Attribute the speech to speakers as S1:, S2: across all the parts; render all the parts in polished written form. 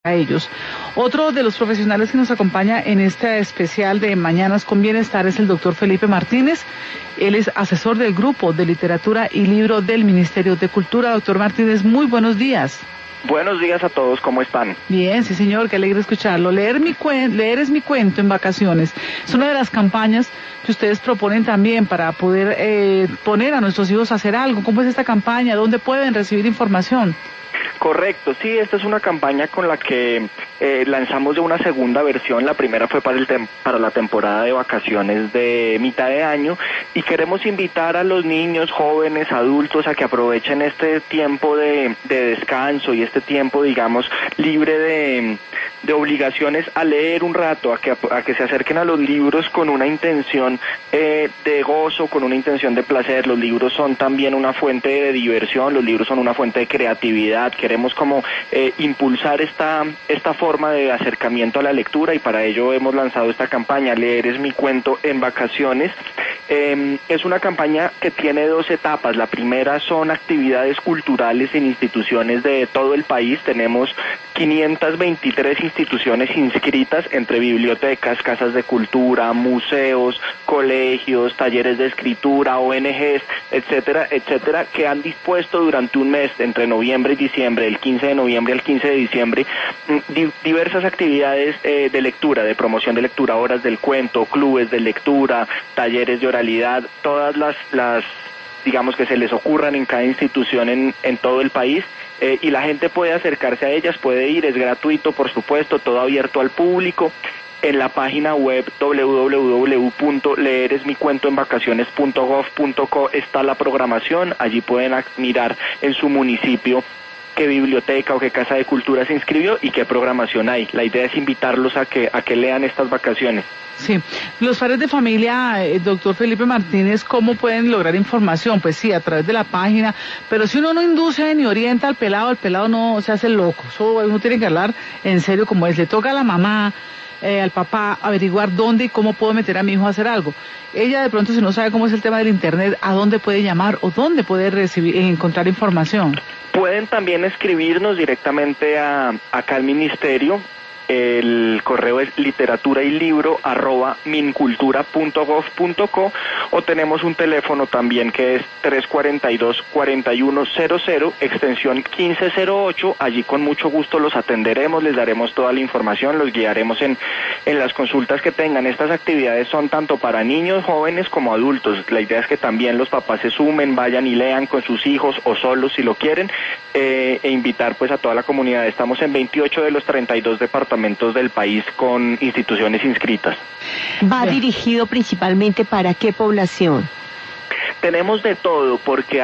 S1: a ellos. Otro de los profesionales que nos acompaña en este especial de Mañanas con Bienestar es el doctor Felipe Martínez. Él es asesor del Grupo de Literatura y Libro del Ministerio de Cultura. Doctor Martínez, muy buenos días.
S2: Buenos días a todos, ¿cómo están?
S1: Bien, sí señor, qué alegre escucharlo. Leer es mi cuento en vacaciones. Es una de las campañas que ustedes proponen también para poder poner a nuestros hijos a hacer algo. ¿Cómo es esta campaña? ¿Dónde pueden recibir información?
S2: Correcto, sí, esta es una campaña con la que lanzamos de una segunda versión. La primera fue para la temporada de vacaciones de mitad de año y queremos invitar a los niños, jóvenes, adultos a que aprovechen este tiempo de descanso y este tiempo, digamos, libre de obligaciones a leer un rato, a que se acerquen a los libros con una intención de gozo, con una intención de placer. Los libros son también una fuente de diversión, los libros son una fuente de creatividad. Queremos como impulsar esta forma de acercamiento a la lectura y para ello hemos lanzado esta campaña, Leer es mi cuento en vacaciones. Es una campaña que tiene 2 etapas. La primera son actividades culturales en instituciones de todo el país. Tenemos 523 instituciones inscritas entre bibliotecas, casas de cultura, museos, colegios, talleres de escritura, ONGs, etcétera, etcétera, que han dispuesto durante un mes, entre noviembre y diciembre, del 15 de noviembre al 15 de diciembre, diversas actividades de lectura, de promoción de lectura, horas del cuento, clubes de lectura, talleres de oralidad, todas las digamos que se les ocurran en cada institución en todo el país. Y la gente puede acercarse a ellas, puede ir, es gratuito, por supuesto, todo abierto al público. En la página web www.leeresmicuentoenvacaciones.gov.co está la programación. Allí pueden mirar en su municipio qué biblioteca o qué casa de cultura se inscribió y qué programación hay. La idea es invitarlos a que lean estas vacaciones.
S1: Sí, los padres de familia, doctor Felipe Martínez, ¿cómo pueden lograr información? Pues sí, a través de la página, pero si uno no induce ni orienta al pelado, el pelado no se hace loco. Eso uno tiene que hablar en serio como es. Le toca a la mamá, al papá, averiguar dónde y cómo puedo meter a mi hijo a hacer algo. Ella de pronto, si no sabe cómo es el tema del internet, ¿a dónde puede llamar o dónde puede encontrar información?
S2: Pueden también escribirnos directamente acá al ministerio. El correo es literaturayLibro@mincultura.gov.co o tenemos un teléfono también que es 342-4100, extensión 1508. Allí con mucho gusto los atenderemos, les daremos toda la información, los guiaremos en las consultas que tengan. Estas actividades son tanto para niños, jóvenes como adultos. La idea es que también los papás se sumen, vayan y lean con sus hijos o solos si lo quieren, e invitar pues a toda la comunidad. Estamos en 28 de los 32 departamentos del país con instituciones inscritas.
S3: ¿Va dirigido principalmente para qué población?
S2: Tenemos de todo, porque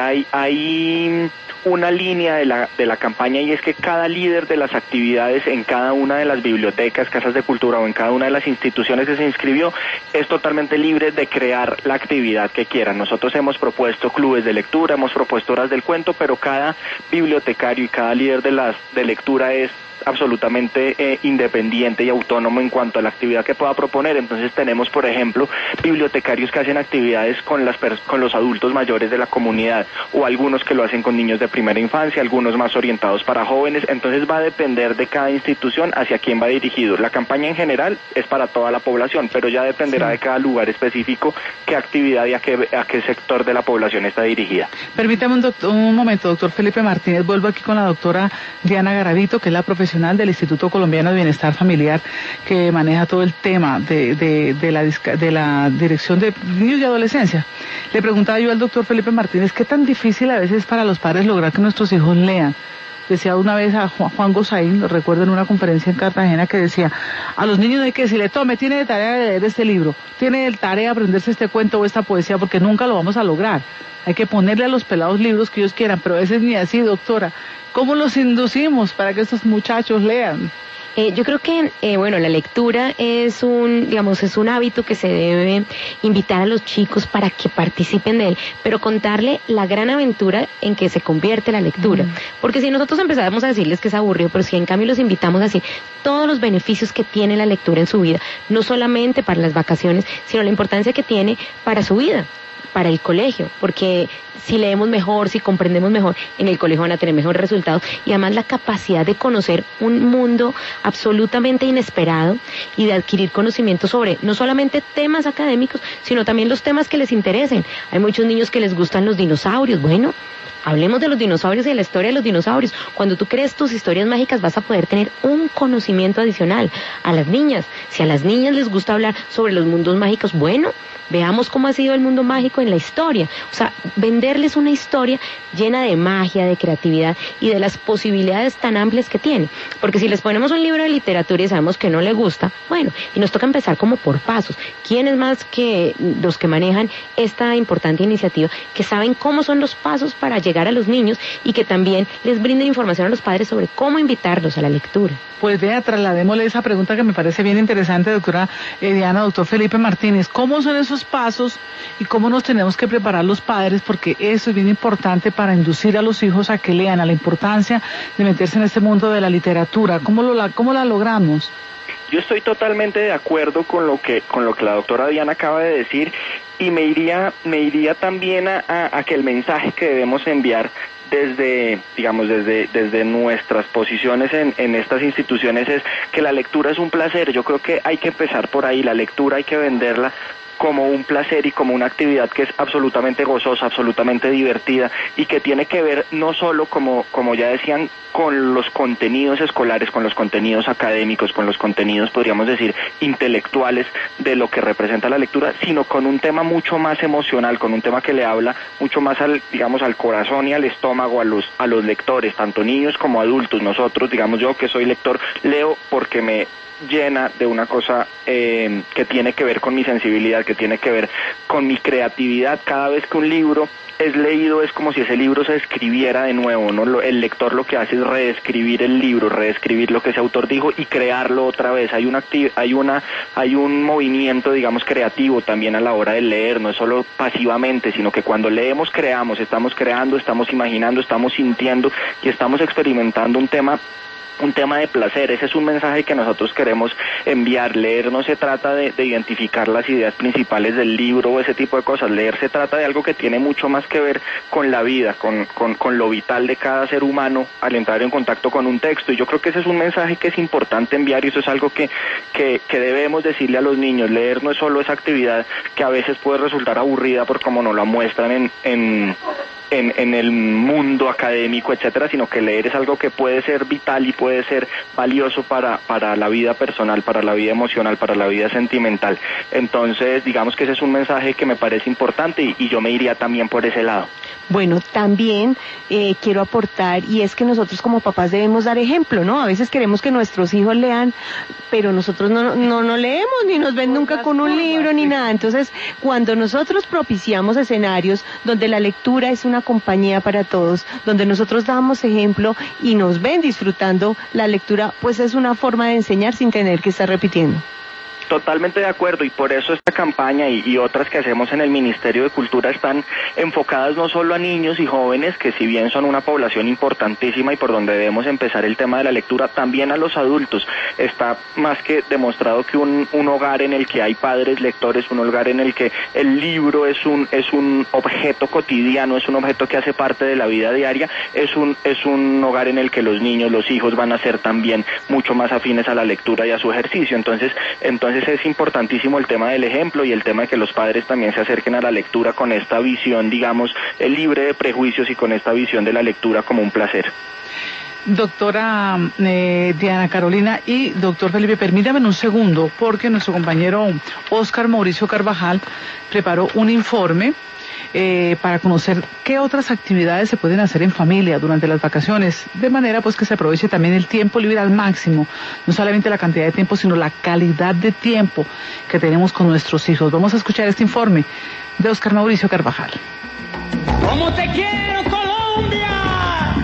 S2: hay una línea de la campaña y es que cada líder de las actividades en cada una de las bibliotecas, casas de cultura o en cada una de las instituciones que se inscribió es totalmente libre de crear la actividad que quieran. Nosotros hemos propuesto clubes de lectura, hemos propuesto horas del cuento, pero cada bibliotecario y cada líder de lectura es absolutamente independiente y autónomo en cuanto a la actividad que pueda proponer. Entonces tenemos, por ejemplo, bibliotecarios que hacen actividades con los adultos mayores de la comunidad, o algunos que lo hacen con niños de primera infancia, algunos más orientados para jóvenes. Entonces va a depender de cada institución hacia quién va dirigido. La campaña en general es para toda la población, pero ya dependerá de cada lugar específico qué actividad y a qué sector de la población está dirigida.
S1: Permítame un momento, doctor Felipe Martínez. Vuelvo aquí con la doctora Diana Garavito, que es la profesional del Instituto Colombiano de Bienestar Familiar, que maneja todo el tema de la dirección de niños y adolescencia. Le preguntaba yo al doctor Felipe Martínez, ¿qué tan difícil a veces es para los padres lograr que nuestros hijos lean? Decía una vez a Juan Gosaín, lo recuerdo en una conferencia en Cartagena, que decía, a los niños hay que decirle, tome, tiene de tarea de leer este libro, tiene de tarea aprenderse este cuento o esta poesía, porque nunca lo vamos a lograr. Hay que ponerle a los pelados libros que ellos quieran, pero a veces ni así, doctora. ¿Cómo los inducimos para que estos muchachos lean?
S3: Yo creo que, la lectura es un hábito que se debe invitar a los chicos para que participen de él, pero contarle la gran aventura en que se convierte la lectura. Porque si nosotros empezamos a decirles que es aburrido, pero si en cambio los invitamos a decir todos los beneficios que tiene la lectura en su vida, no solamente para las vacaciones, sino la importancia que tiene para su vida. para el colegio, porque si leemos mejor, si comprendemos mejor, en el colegio van a tener mejores resultados, y además la capacidad de conocer un mundo absolutamente inesperado y de adquirir conocimiento sobre no solamente temas académicos, sino también los temas que les interesen. Hay muchos niños que les gustan los dinosaurios. Bueno, hablemos de los dinosaurios y de la historia de los dinosaurios. Cuando tú crees tus historias mágicas vas a poder tener un conocimiento adicional. A las niñas, si a las niñas les gusta hablar sobre los mundos mágicos, bueno, veamos cómo ha sido el mundo mágico en la historia. O sea, venderles una historia llena de magia, de creatividad y de las posibilidades tan amplias que tiene. Porque si les ponemos un libro de literatura y sabemos que no le gusta, bueno, y nos toca empezar como por pasos. ¿Quiénes más que los que manejan esta importante iniciativa, que saben cómo son los pasos para llegar a los niños y que también les brinden información a los padres sobre cómo invitarlos a la lectura?
S1: Pues vea, trasladémosle esa pregunta que me parece bien interesante, doctora Diana, doctor Felipe Martínez. ¿Cómo son esos pasos y cómo nos tenemos que preparar los padres? Porque eso es bien importante para inducir a los hijos a que lean, a la importancia de meterse en este mundo de la literatura. ¿Cómo la logramos?
S2: Yo estoy totalmente de acuerdo con lo que la doctora Diana acaba de decir, y me iría también a que el mensaje que debemos enviar desde nuestras posiciones en estas instituciones es que la lectura es un placer. Yo creo que hay que empezar por ahí. La lectura hay que venderla como un placer y como una actividad que es absolutamente gozosa, absolutamente divertida, y que tiene que ver no solo, como ya decían, con los contenidos escolares, con los contenidos académicos, con los contenidos, podríamos decir, intelectuales de lo que representa la lectura, sino con un tema mucho más emocional, con un tema que le habla mucho más al corazón y al estómago, a los lectores, tanto niños como adultos. Nosotros, yo que soy lector, leo porque me llena de una cosa que tiene que ver con mi sensibilidad, que tiene que ver con mi creatividad. Cada vez que un libro es leído es como si ese libro se escribiera de nuevo, ¿no? El lector lo que hace es reescribir el libro, reescribir lo que ese autor dijo y crearlo otra vez. Hay un movimiento, creativo también a la hora de leer, no es solo pasivamente, sino que cuando leemos creamos, estamos creando, estamos imaginando, estamos sintiendo y estamos experimentando un tema de placer. Ese es un mensaje que nosotros queremos enviar. Leer no se trata de identificar las ideas principales del libro o ese tipo de cosas. Leer se trata de algo que tiene mucho más que ver con la vida, con lo vital de cada ser humano al entrar en contacto con un texto. Y yo creo que ese es un mensaje que es importante enviar, y eso es algo que debemos decirle a los niños. Leer no es solo esa actividad que a veces puede resultar aburrida por cómo nos la muestran en el mundo académico, etcétera, sino que leer es algo que puede ser vital y puede ser valioso para la vida personal, para la vida emocional, para la vida sentimental. Entonces, digamos que ese es un mensaje que me parece importante y yo me iría también por ese lado.
S4: Bueno, también quiero aportar, y es que nosotros como papás debemos dar ejemplo, ¿no? A veces queremos que nuestros hijos lean, pero nosotros no leemos, ni nos ven nunca con un libro, ni nada. Entonces, cuando nosotros propiciamos escenarios donde la lectura es una compañía para todos, donde nosotros damos ejemplo y nos ven disfrutando la lectura, pues es una forma de enseñar sin tener que estar repitiendo.
S2: Totalmente de acuerdo, y por eso esta campaña y otras que hacemos en el Ministerio de Cultura están enfocadas no solo a niños y jóvenes, que si bien son una población importantísima y por donde debemos empezar el tema de la lectura, también a los adultos. Está más que demostrado que un hogar en el que hay padres lectores, un hogar en el que el libro es un objeto cotidiano, es un objeto que hace parte de la vida diaria, es un hogar en el que los niños, los hijos van a ser también mucho más afines a la lectura y a su ejercicio. Entonces es importantísimo el tema del ejemplo y el tema de que los padres también se acerquen a la lectura con esta visión, libre de prejuicios y con esta visión de la lectura como un placer.
S1: Doctora Diana Carolina y doctor Felipe, permítame un segundo, porque nuestro compañero Óscar Mauricio Carvajal preparó un informe para conocer qué otras actividades se pueden hacer en familia durante las vacaciones, de manera pues que se aproveche también el tiempo libre al máximo, no solamente la cantidad de tiempo, sino la calidad de tiempo que tenemos con nuestros hijos. Vamos a escuchar este informe de Óscar Mauricio Carvajal.
S5: ¡Cómo te quiero, Colombia!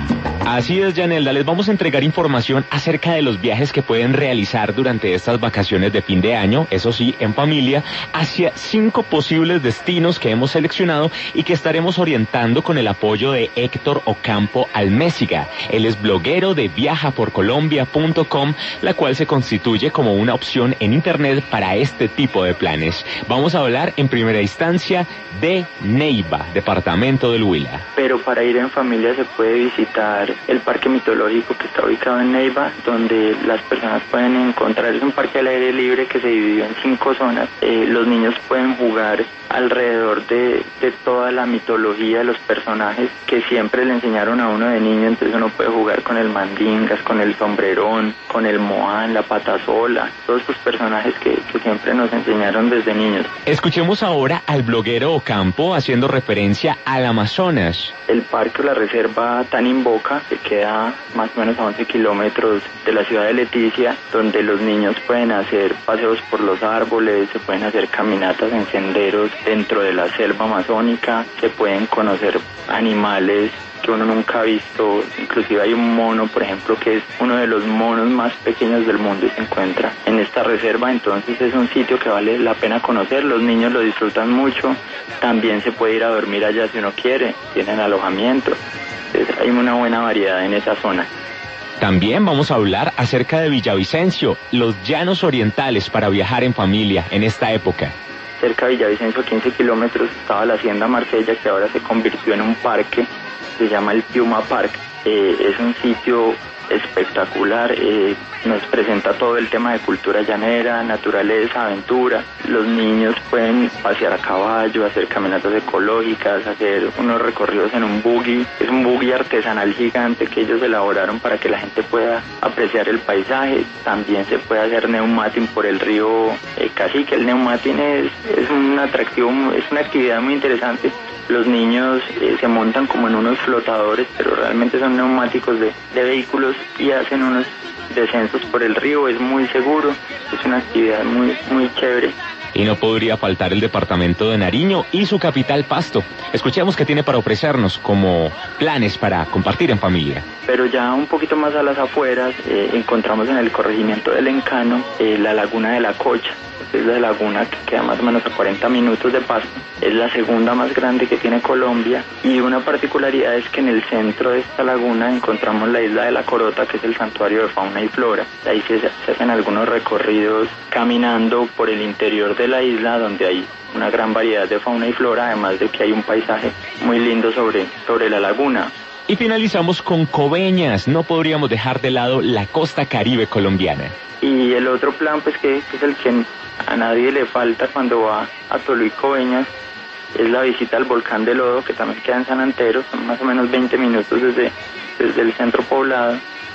S5: Así es, Yanelda, les vamos a entregar información acerca de los viajes que pueden realizar durante estas vacaciones de fin de año, eso sí, en familia, hacia 5 posibles destinos que hemos seleccionado y que estaremos orientando con el apoyo de Héctor Ocampo Almésiga. Él es bloguero de viajaporcolombia.com, la cual se constituye como una opción en internet para este tipo de planes. Vamos a hablar en primera instancia de Neiva, departamento del Huila.
S6: Pero para ir en familia se puede visitar el parque mitológico que está ubicado en Neiva, donde las personas pueden encontrar, es un parque al aire libre que se dividió en 5 zonas. Los niños pueden jugar alrededor de toda la mitología de los personajes que siempre le enseñaron a uno de niño, entonces uno puede jugar con el Mandingas, con el Sombrerón, con el Moán, la Patasola, todos estos personajes que siempre nos enseñaron desde niños.
S5: Escuchemos ahora al bloguero Ocampo haciendo referencia al Amazonas.
S6: El parque o la reserva Tanimboca, que queda más o menos a 11 kilómetros de la ciudad de Leticia, donde los niños pueden hacer paseos por los árboles, se pueden hacer caminatas en senderos dentro de la selva amazónica, se pueden conocer animales que uno nunca ha visto, inclusive hay un mono, por ejemplo, que es uno de los monos más pequeños del mundo y se encuentra en esta reserva, entonces es un sitio que vale la pena conocer, los niños lo disfrutan mucho, también se puede ir a dormir allá si uno quiere, tienen alojamiento, entonces hay una buena variedad en esa zona.
S5: También vamos a hablar acerca de Villavicencio, los llanos orientales para viajar en familia en esta época.
S6: Cerca de Villavicencio, 15 kilómetros, estaba la Hacienda Marsella, que ahora se convirtió en un parque, se llama el Piuma Park. Es un sitio espectacular, nos presenta todo el tema de cultura llanera, naturaleza, aventura. Los niños pueden pasear a caballo, hacer caminatas ecológicas, hacer unos recorridos en un buggy. Es un buggy artesanal gigante que ellos elaboraron para que la gente pueda apreciar el paisaje. También se puede hacer neumating por el río Cacique. El neumating es un atractivo, es una actividad muy interesante. Los niños se montan como en unos flotadores, pero realmente son neumáticos de vehículos y hacen unos descensos por el río, es muy seguro, es una actividad muy chévere.
S5: Y no podría faltar el departamento de Nariño y su capital Pasto. Escuchemos qué tiene para ofrecernos como planes para compartir en familia.
S6: Pero ya un poquito más a las afueras, encontramos en el corregimiento del Encano la laguna de la Cocha. Es la laguna que queda más o menos a 40 minutos de Pasto. Es la segunda más grande que tiene Colombia y una particularidad es que en el centro de esta laguna encontramos la isla de la Corota, que es el santuario de fauna y flora. Ahí se hacen algunos recorridos caminando por el interior de la isla, donde hay una gran variedad de fauna y flora, además de que hay un paisaje muy lindo sobre la laguna.
S5: Y finalizamos con Coveñas, no podríamos dejar de lado la costa caribe colombiana.
S6: Y el otro plan, pues que es el que a nadie le falta cuando va a Tolú y Coveñas, es la visita al volcán de Lodo, que también queda en San Antero, son más o menos 20 minutos desde el centro poblado.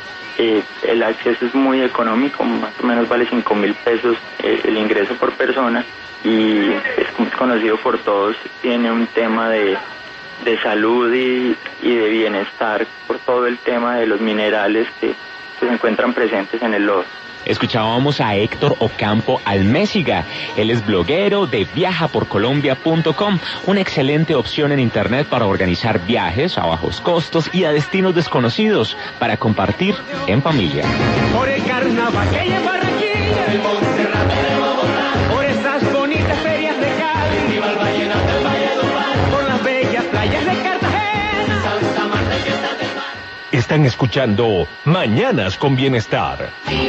S6: El acceso es muy económico, más o menos vale 5.000 pesos el ingreso por persona y es conocido por todos, tiene un tema de salud y de bienestar por todo el tema de los minerales que se encuentran presentes en el lodo.
S5: Escuchábamos a Héctor Ocampo Almésiga. Él es bloguero de viajaporcolombia.com, una excelente opción en internet para organizar viajes a bajos costos y a destinos desconocidos para compartir en familia.
S7: Por el carnaval que hay en Barranquilla, el Montserrat de Bogotá, por esas bonitas ferias de Cali, viva el vallenato del Valledupar, por las bellas playas de Cartagena, Santa Marta y Fiestas del Mar.
S8: Están escuchando Mañanas con Bienestar.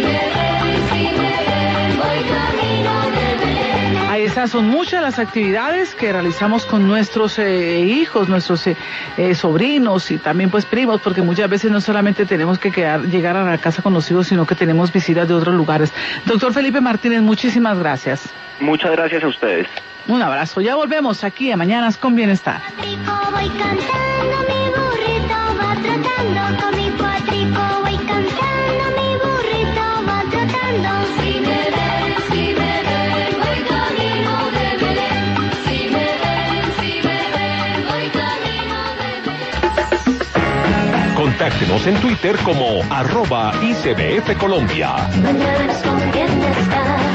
S1: Esas son muchas las actividades que realizamos con nuestros hijos, nuestros sobrinos y también pues primos, porque muchas veces no solamente tenemos que llegar a la casa con los hijos, sino que tenemos visitas de otros lugares. Doctor Felipe Martínez, muchísimas gracias.
S2: Muchas gracias a ustedes.
S1: Un abrazo. Ya volvemos aquí a Mañanas con Bienestar.
S9: Voy cantando, mi burrito va trotando, con mi cuatrico voy cantando, mi burrito va trotando. Si me ven, voy camino de Belén. Si me ven, voy camino de Belén.
S8: Contáctenos en Twitter como @ICBF Colombia.
S9: Mañanas con Bienestar.